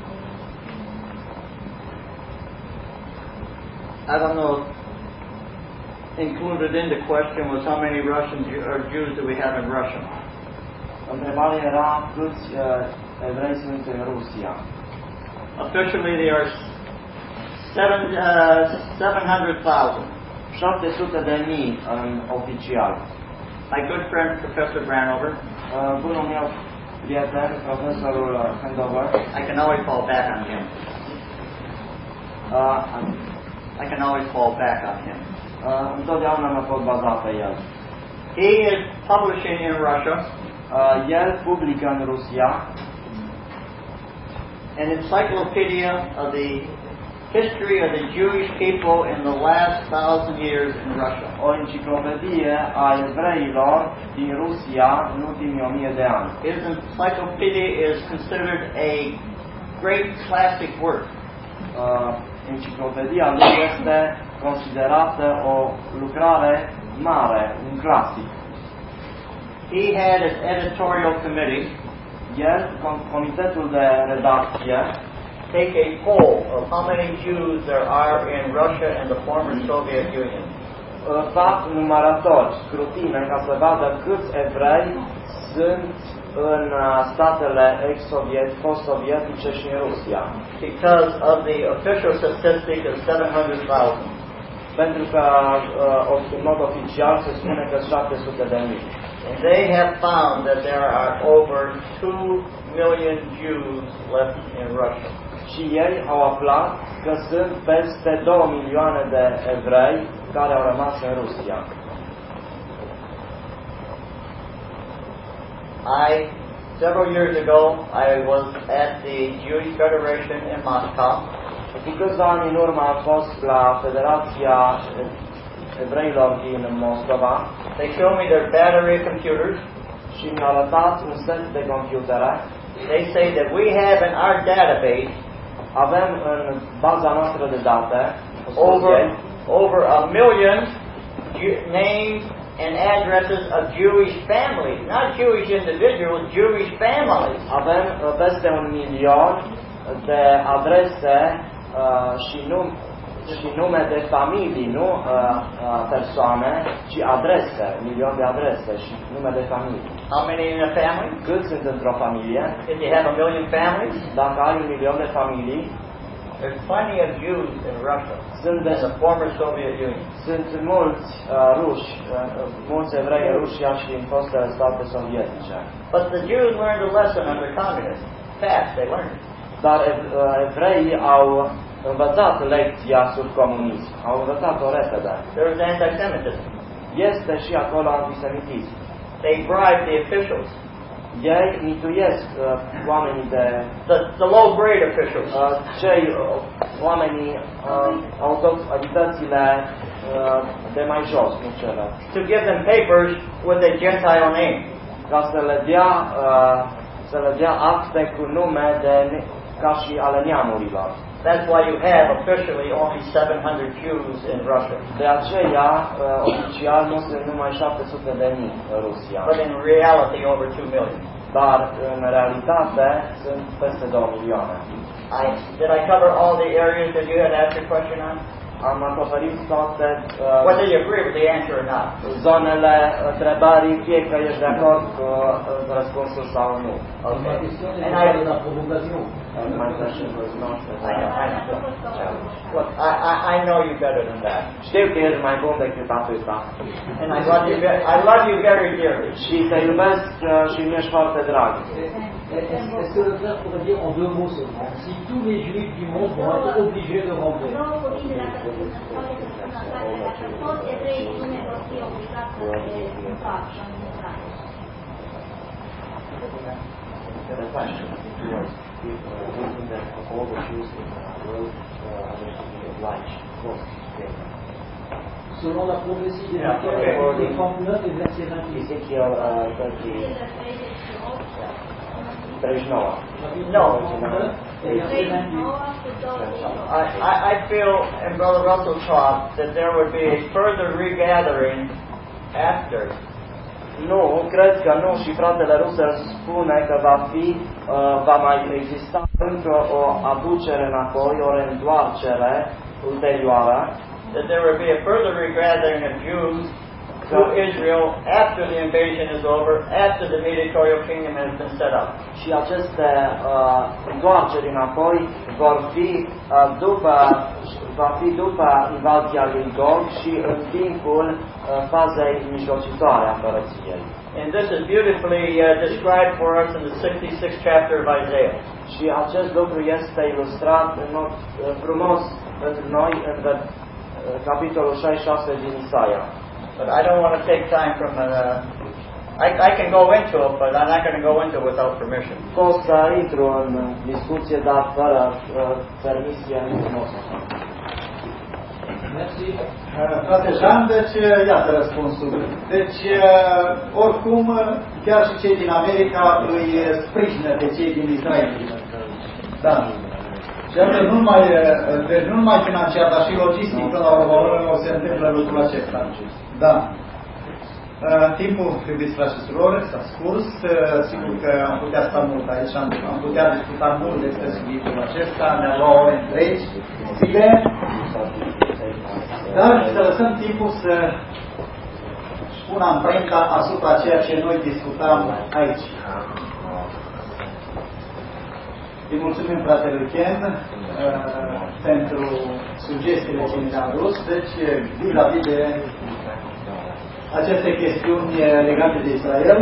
I don't know, included in the question was how many Russian Ju- or Jews do we have in Russia? Întrebarea era câți uh, evrei sunt în Rusia. Officially, there are seven uh, seven hundred thousand. șapte sute de mii în oficial. My good friend Professor Branover, Uh, bunul meu prieten, profesorul Handover, I can always fall back on him. uh, I can always fall back on him. uh, întotdeauna mă pot baza pe el. He is publishing in Russia Uh, el publică în Rusia an encyclopedia of the history of the Jewish people in the last thousand years in Russia. o enciclopedie a evreilor din Rusia în ultimii o mie de ani. His encyclopedia is considered a great classic work. Uh, enciclopedia lui este considerată o lucrare mare, un clasic. He had his editorial committee El, com- comitetul de redacție, take a poll of how many Jews there are in Russia and the former Soviet Union. uh, fac numărători, scrutine, ca să vadă câți evrei sunt în uh, statele ex-soviet, post-sovietice și în Rusia. Because of the official statistic of seven hundred thousand. Pentru că, uh, în mod oficial, se spune că sunt șapte sute de mii. And they have found that there are over two million Jews left in Russia. Și ei au aflat că sunt peste două milioane de evrei care au rămas în Rusia. I, several years ago, I was at the Jewish Federation in Moscow, Cu câțiva ani în urmă am fost la Federația Evreilor din Moscova They showed me their battery of computers. și mi-au arătat un set de computere. They say that we have in our database Avem în baza noastră de date over, over a million Ju- names and addresses of Jewish families, not Jewish individuals, Jewish families. avem uh, peste un milion de adrese uh, și, num- și nume de familii, nu uh, uh, persoane, ci adrese, milion de adrese și nume de familii. How many in a family? Cât sunt într-o familie? If you have a million families, Dacă ai un milion de familii, there's plenty of Jews in Russia, sunt, in de, the former Soviet Union. sunt mulți uh, ruși, uh, mulți evrei în Rusia și în fostele state sovietice. But the Jews learned a lesson under communism. Fast, they learned it. Dar ev- uh, evreii au învățat lecția sub comunism, au învățat-o repede. There was anti-Semitism. Este și acolo antisemitism. They bribed the officials, Ei mituiesc uh, oamenii de the, the low-grade officials. uh, cei uh, oamenii uh, autoritățile uh, de mai jos, nu cele, To give them papers with a Gentile name. ca să le dea uh, să le dea acte cu nume de ne- ca și ale neamurilor. That's why you have officially only seven hundred Jews in Russia. De aceea, uh, oficial, nu sunt numai șapte sute de mii în Rusia, But in reality, over two million. dar în realitate sunt peste două milioane. I, did I cover all the areas that you had asked your question on? am acoperit toate whether uh, you agree with the answer or not. zonele întrebării, fie că ești de acord cu uh, răspunsul sau nu. Ma question And n'est I- pas de la provocation. My question was not I know, I know. Look, I, I, I know you better than that. Știu că ești mai bun decât atâta. And I love you, ve- I love you very dearly. Și te iubesc uh, și mi-ești foarte drag. Est-ce est-ce que le frère pourrait dire en deux mots seulement, si tous les juifs du monde vont être obligés de rentrer? Nouă cuvinte dacă se spune să spună toate, dacă toți evreii lume vor fi obligați să se întoarcă în Israel. Selon la prophétie Yeah, d'Ézéchiel, okay. trente-neuf et verset vingt-huit. Ezechiel uh, treizeci și nouă. No. trente-neuf et verset vingt-huit. I, I, I feel, and Brother Russell taught, that there would be a further regathering after. Nu, cred că nu, și fratele Russell spune că va fi, uh, va mai exista încă o aducere înapoi, o reîntoarcere ulterioară, That there would be a further regathering of Jews to Israel after the invasion is over, after the mediatorial kingdom has been set up. și aceste uh, întoarceri înapoi vor fi, uh, după, va fi după invazia lui Gog și în timpul uh, fazei mijlocitoare a împărăției. And this is beautifully uh, described for us in the sixty-sixth chapter of Isaiah. Și acest lucru este ilustrat în mod uh, frumos pentru noi în uh, capitolul șaizeci și șase din Isaia. But I don't want to take time from uh, I, I can go into it, but I'm not going to go into it without permission. Pot să intru în discuție, dar fără uh, permisie nu pot. Merci. Frate Jean, deci iată răspunsul. Deci, oricum, chiar și cei din America îi sprijină pe cei din Israel. Da. Și atât nu numai, deci nu numai financiar, dar și logistic, până la urmă, o se întâmplă lucrul acesta. Da. Timpul, iubiți frați și surori, s-a scurs. Sigur că am putea sta mult aici, am, am putea discuta mult despre subiectul acesta, ne-a luat ore întregi, zile. Dar să lăsăm timpul să pună amprenta asupra ceea ce noi discutam aici. Îi mulțumim fratelui Ken uh, pentru sugestiile ce ne-a adus. Deci, vis-a-vis de aceste chestiuni legate de Israel,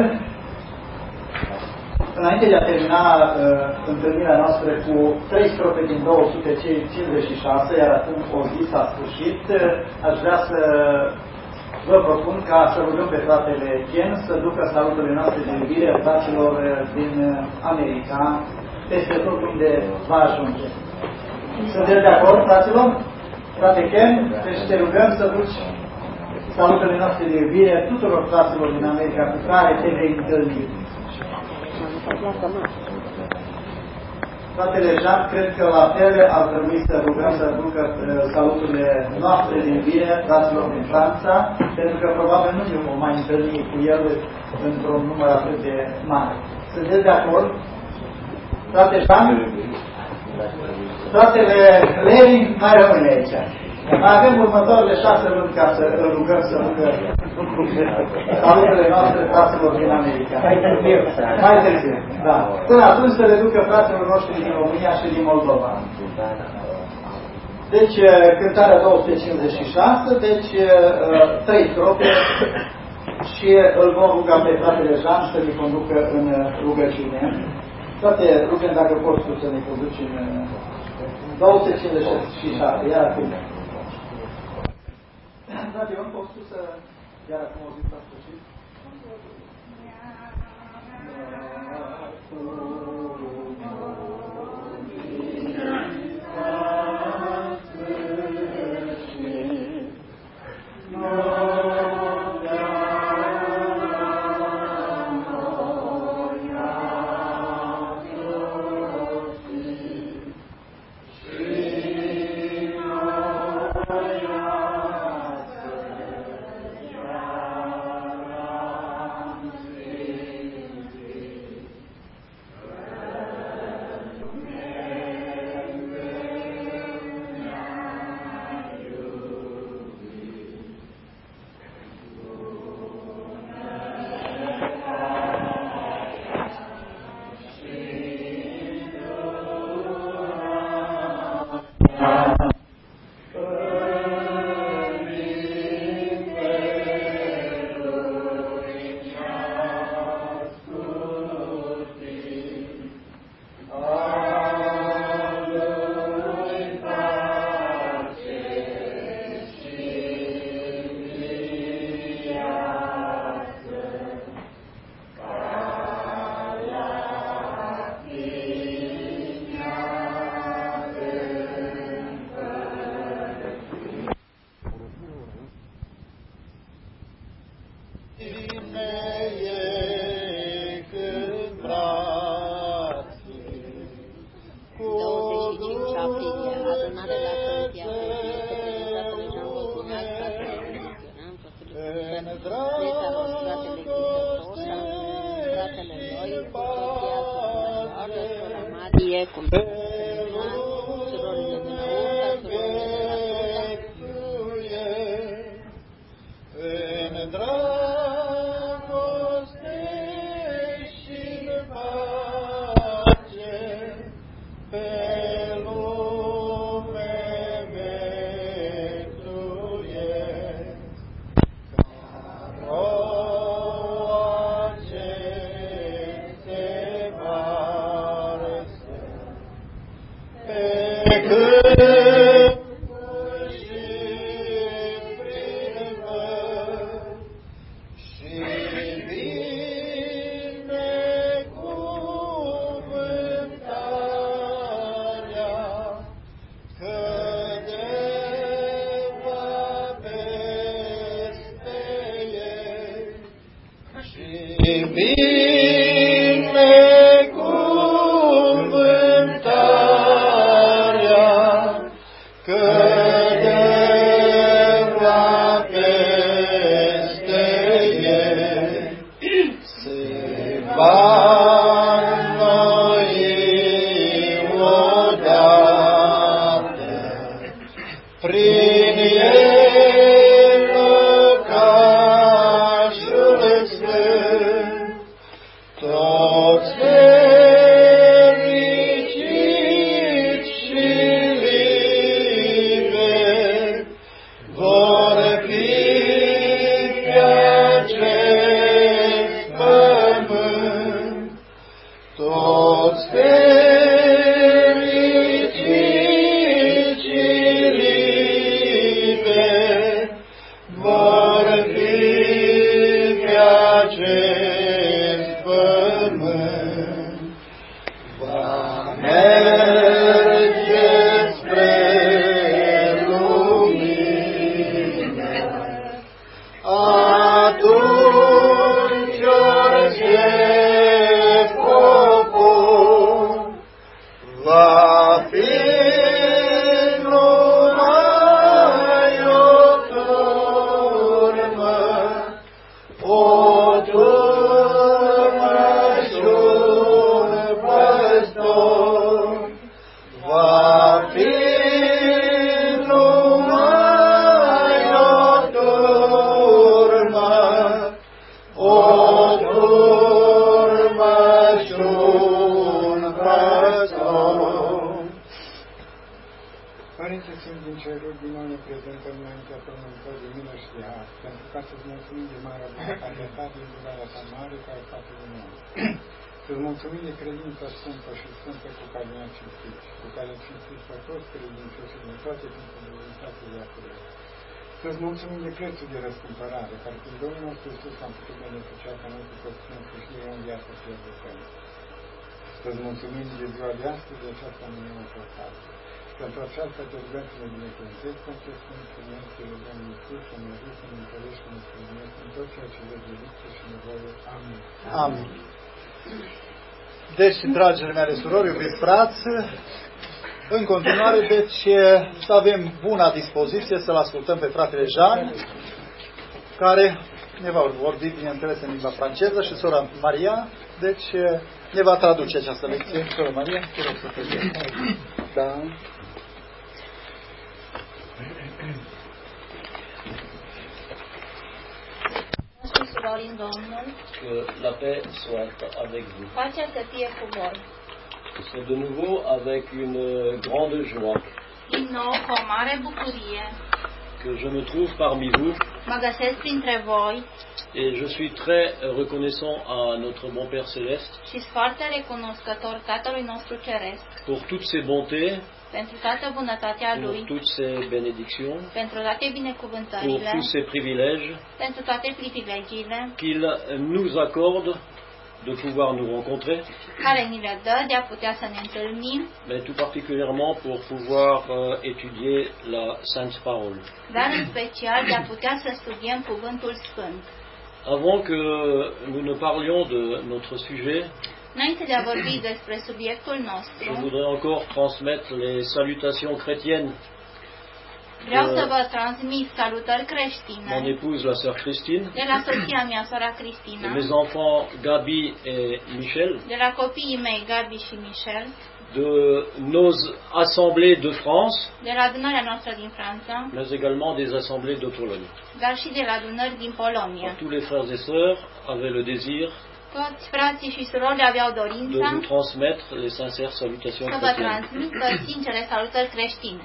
înainte de a termina uh, întâlnirea noastră cu trei strofe din două sute cincizeci și șase, iar acum o zi s-a sfârșit, uh, aș vrea să vă propun ca să rugăm pe fratele Ken să ducă saluturile noastre de iubire fraților din America, peste tot unde va ajunge. Sunteți de acord, fraților? Frate Ken, deci te rugăm să duci saluturile noastre de iubire tuturor fraților din America cu care te vei întâlni. Fratele Jean, cred că la fel ar trebui să rugăm să ducă saluturile noastre de iubire fraților din Franța, pentru că probabil nu ne vom mai întâlni cu el într-un număr atât de mare. Sunteți de acord? Frate Jean? Fratele Lenin mai rămâne aici. Mai avem următoarele șase luni ca să îl rugăm să ducă saluturile noastre fraților din America. Mai târziu. Mai târziu, da. Până atunci să le ducă fraților noștri din România și din Moldova. Deci, cântarea două sute cincizeci și șase, deci trei strofe și îl vom ruga pe fratele Jean să ne conducă în rugăciune. Toate rugăm dacă poți tu să ne conduci în două sute cincizeci și șase, iar acum. Frate, eu poți tu să iar acum o zi la sfârșit? fratele lui, cu soția dumneavoastră, sora Marie, cu Mima, surorile dumneavoastră, surorile de la Suda. Să-ți mulțumim de prețul de răscumpărare, care prin Domnul nostru Iisus am putut beneficia ca noi cu toți să câștigăm în viața pierdută. Să-ți mulțumim de ziua de astăzi, de această minună păcată. Pentru aceasta te rugăm să ne binecuvântezi cu acest Sfânt Frumos, te rugăm în Iisus, să ne ajut, să ne întărești, să ne sprijinezi în tot ceea ce vezi de lipsă și nevoie. Amin. Amin. Deci, dragile mele surori, iubiți frați, în continuare, deci, să avem buna dispoziție să-l ascultăm pe fratele Jean, care ne va vorbi, bineînțeles, în limba franceză, și sora Maria, deci, ne va traduce această lecție. Sora Maria, te rog să te Da. Surori în Domnul, Que la paix soit avec vous. pacea să fie cu voi. C'est de nouveau avec une grande joie Din nou, cu o mare bucurie, que je me trouve parmi vous mă găsesc printre voi et je suis très reconnaissant à notre bon Père Céleste și sunt foarte recunoscător Tatălui nostru Ceresc pour toutes ses bontés, pentru toată bunătatea pour Lui, toutes ses bénédictions, pentru toate pour binecuvântările, tous ses privilèges pentru toate privilegiile qu'il nous accorde de pouvoir nous rencontrer, care ni le dă de a putea să ne întâlnim, mais tout particulièrement pour pouvoir euh, étudier la Sainte Parole. dar în special de a putea să studiem Cuvântul Sfânt. Avant que nous ne parlions de notre sujet, Înainte de a vorbi despre subiectul je nostru, voudrais encore transmettre les salutations chrétiennes Vreau de să vă transmit salutări mon creștine épouse, la sœur Christine, de la soția mea, sora de Cristina, mes enfants Gabi et Michel, de la copiii mei, Gabi și Michel, de nos assemblées de France, de la adunarea noastră din Franța, mais également des assemblées de Pologne. dar și de la adunări din Polonia. Tous les frères et sœurs avaient le désir Toți frații și surorile aveau de dorința vous transmettre les sincères salutations să vă chrétiennes. transmită sincere salutări creștine.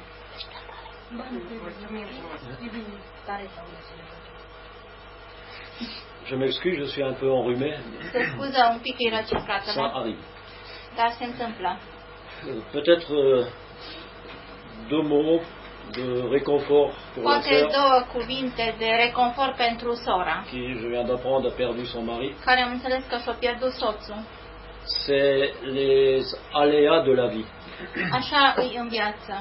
Je m'excuse, je suis un peu enrhumé, Se scuză un pic îi răcit fratele, ça arrive. dar se întâmplă. Euh, Peut-être euh, deux mots de réconfort pour la Poate sœur două cuvinte de reconfort pentru sora, qui, je viens d'apprendre, a perdu son mari. care am înțeles că și-a pierdut soțul. C'est les aléas de la vie. Așa îi în viață.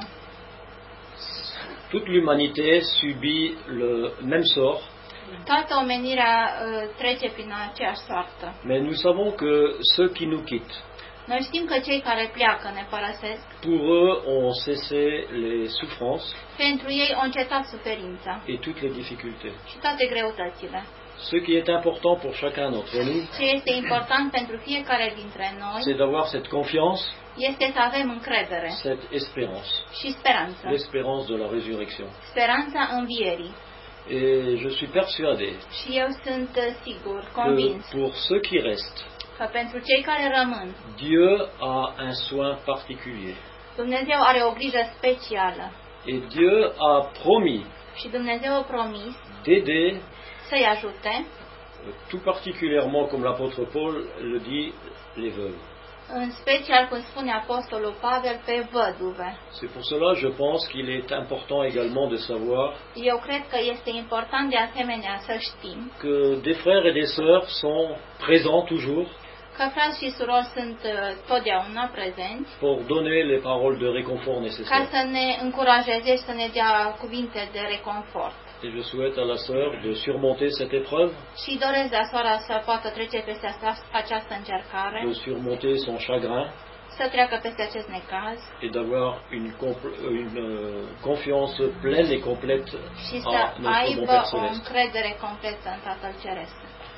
Toute l'humanité subit le même sort, Toată omenirea uh, trece prin aceeași soartă. mais nous savons que ceux qui nous quittent, Noi știm că cei care pleacă ne părăsesc, pour eux ont cessé les souffrances pentru ei au încetat suferința et toutes les difficultés. și toate greutățile. Ce qui est important pour chacun d'entre nous, Ce este important pentru fiecare dintre noi c'est d'avoir cette confiance, este să avem încredere cette espérance, și speranță. l'espérance de la résurrection. Speranța învierii. Et je suis persuadé Și eu sunt uh, sigur, que convins, pour ceux qui restent, că pentru cei care rămân, Dieu a un soin particulier. Dumnezeu are o grijă specială Et Dieu a promis și Dumnezeu a promis d'aider, să-i ajute, tout particulièrement comme l'apôtre Paul le dit, les veuves. în special, cum spune Apostolul Pavel, pe văduve. C'est pour cela, je pense, qu'il est important également de savoir Eu cred că este important de asemenea să știm que des frères et des sœurs sont présents toujours că frați și surori sunt uh, totdeauna prezenți pour donner les paroles de réconfort ca nécessaires. să ne încurajeze și să ne dea cuvinte de reconfort. Et je souhaite à la sœur de surmonter cette épreuve, Și doresc de soara să poată trece peste asta- această încercare, de surmonter son chagrin să treacă peste acest necaz et d'avoir une, compl- une euh, confiance pleine et complète și à să notre bon aibă Père o Céleste. încredere completă în Tatăl Ceresc.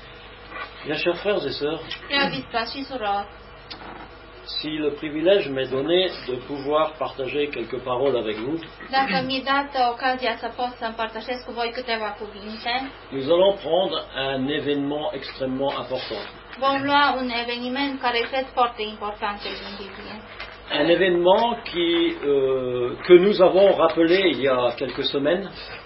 Bien, chers frères et sœurs, Prea iubiți frați și surori, si le privilège m'est donné de pouvoir partager quelques paroles avec vous, dacă mi-e dată ocazia să pot să împărtășesc cu voi câteva cuvinte, nous allons prendre un événement extrêmement important. vom lua un eveniment care cred foarte important din Biblie. Un événement qui, euh, que nous avons rappelé il y a quelques semaines.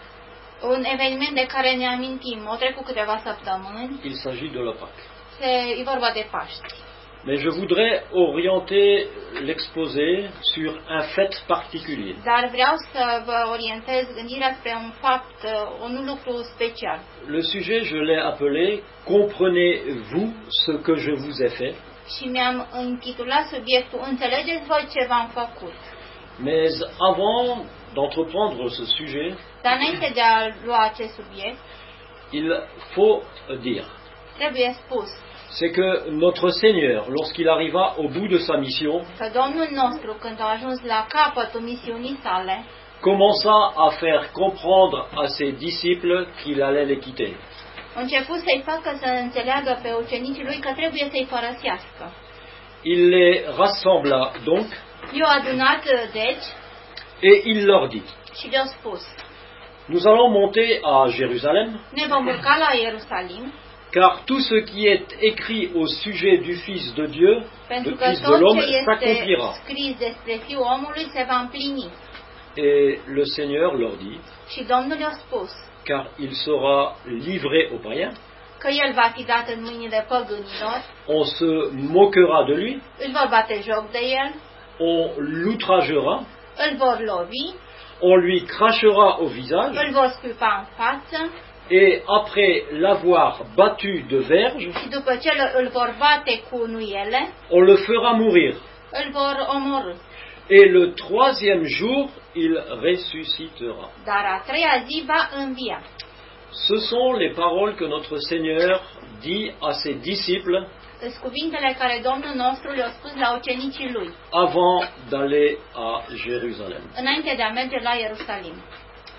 Un eveniment de care ne amintim, o trecut câteva săptămâni, Il s'agit de la Pâque. se, e vorba de Paști. Mais je voudrais orienter l'exposé sur un fait particulier. Dar vreau să vă orientez gândirea spre un fapt, un lucru special. Le sujet, je l'ai appelé « Comprenez-vous ce que je vous ai fait ?» Și mi-am intitulat subiectul Înțelegeți voi ce v-am făcut. Mais avant d'entreprendre ce sujet, Dar înainte de a lua acest subiect, il faut dire, trebuie spus c'est que notre Seigneur, lorsqu'il arriva au bout de sa mission, că Domnul nostru, când a ajuns la capătul misiunii sale, commença à faire comprendre à ses disciples qu'il allait les quitter. a început să-i facă să înțeleagă pe ucenicii lui că trebuie să-i părăsească. Il les rassembla donc I-au adunat, deci, et il leur dit, și le-au spus, nous allons monter à Jérusalem, ne vom urca la Ierusalim, car tout ce qui est écrit au sujet du Fils de Dieu, pentru du că Fils de tot l'homme, ce este s'accomplira. scris despre Fiul omului se va împlini. Et le Seigneur leur dit, Și Domnul i-a spus car il sera livré aux païens, că El va fi dat în mâinile păgânilor, on se moquera de lui, îl vor bate joc de El, on l'outragera, îl vor lovi, on lui crachera au visage, îl vor scuipa în față et après l'avoir battu de verge, și după ce îl vor bate cu nuiele, on le fera mourir. îl vor omorî. Et le troisième jour, il ressuscitera. Dar a treia zi va învia. Ce sont les paroles que notre Seigneur dit à ses disciples Sunt cuvintele care Domnul nostru le-a spus la ucenicii Lui, avant d'aller à Jérusalem. înainte de a merge la Ierusalim.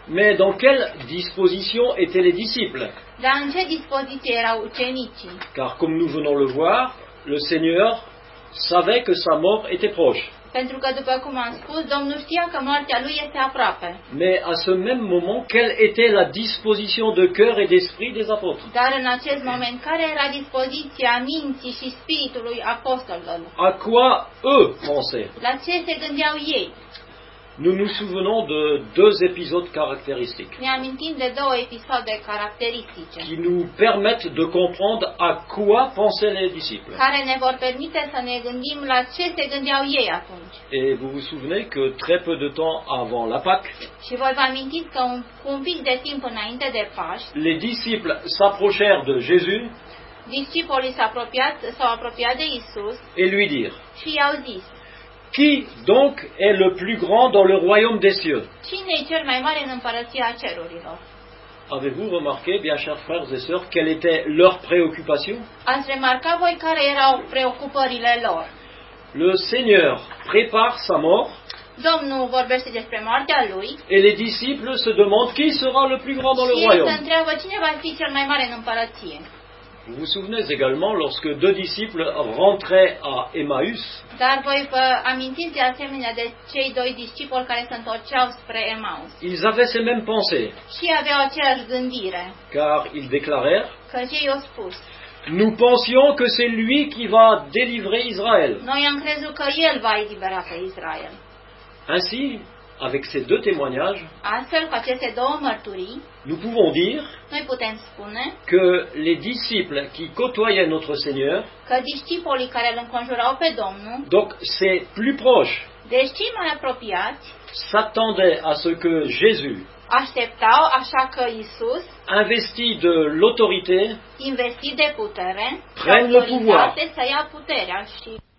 Mais dans quelle disposition étaient les disciples? Dar în ce dispoziție erau ucenicii? Car comme nous venons le voir, le Seigneur savait que sa mort était proche. Pentru că, după cum am spus, Domnul știa că moartea lui este aproape. Mais à ce même moment, quelle était la disposition de cœur et d'esprit des apôtres? Dar în acest moment, care era dispoziția minții și spiritului apostolilor? À quoi eux pensaient? La ce se gândeau ei? Nous nous souvenons de deux épisodes caractéristiques Ne amintim de două episoade caracteristice qui nous permettent de comprendre à quoi pensaient les disciples. care ne vor permite să ne gândim la ce se gândeau ei atunci. Et vous vous souvenez que très peu de temps avant la Pâque, Și voi vă amintiți că un, cu un pic de timp înainte de Paști, les disciples s'approchèrent de Jésus discipolii s-au apropiat, s-au apropiat de Isus et lui dirent: și i-au zis: Qui donc est le plus grand dans le royaume des cieux? Cine e cel mai mare în împărăția cerurilor? Avez-vous remarqué, bien chers frères et sœurs, quelle était leur préoccupation? Ați remarcat voi care erau preocupările lor? Le Seigneur prépare sa mort Domnul vorbește despre moartea lui et les disciples se demandent qui sera le plus grand dans le și ei se royaume. întreabă cine va fi cel mai mare în împărăție. Vous vous souvenez également lorsque deux disciples rentraient à Emmaüs, Dar voi vă amintiți de asemenea de cei doi discipoli care se întorceau spre Emaus. ils avaient ces mêmes pensées, Și aveau aceeași gândire, car ils déclarèrent: că ei au spus: Nous pensions que c'est lui qui va délivrer Israël. noi am crezut că El va elibera pe Israel. Ainsi, avec ces deux témoignages, Astfel, cu aceste două mărturii, nous pouvons dire noi putem spune que les disciples qui côtoyaient notre Seigneur, că discipolii care îl înconjurau pe Domnul, donc c'est plus proche, deci cei mai apropiați, s'attendaient à ce que Jésus, așteptau așa că Isus, investi de l'autorité, investit de putere, Prenne le pouvoir. să ia puterea și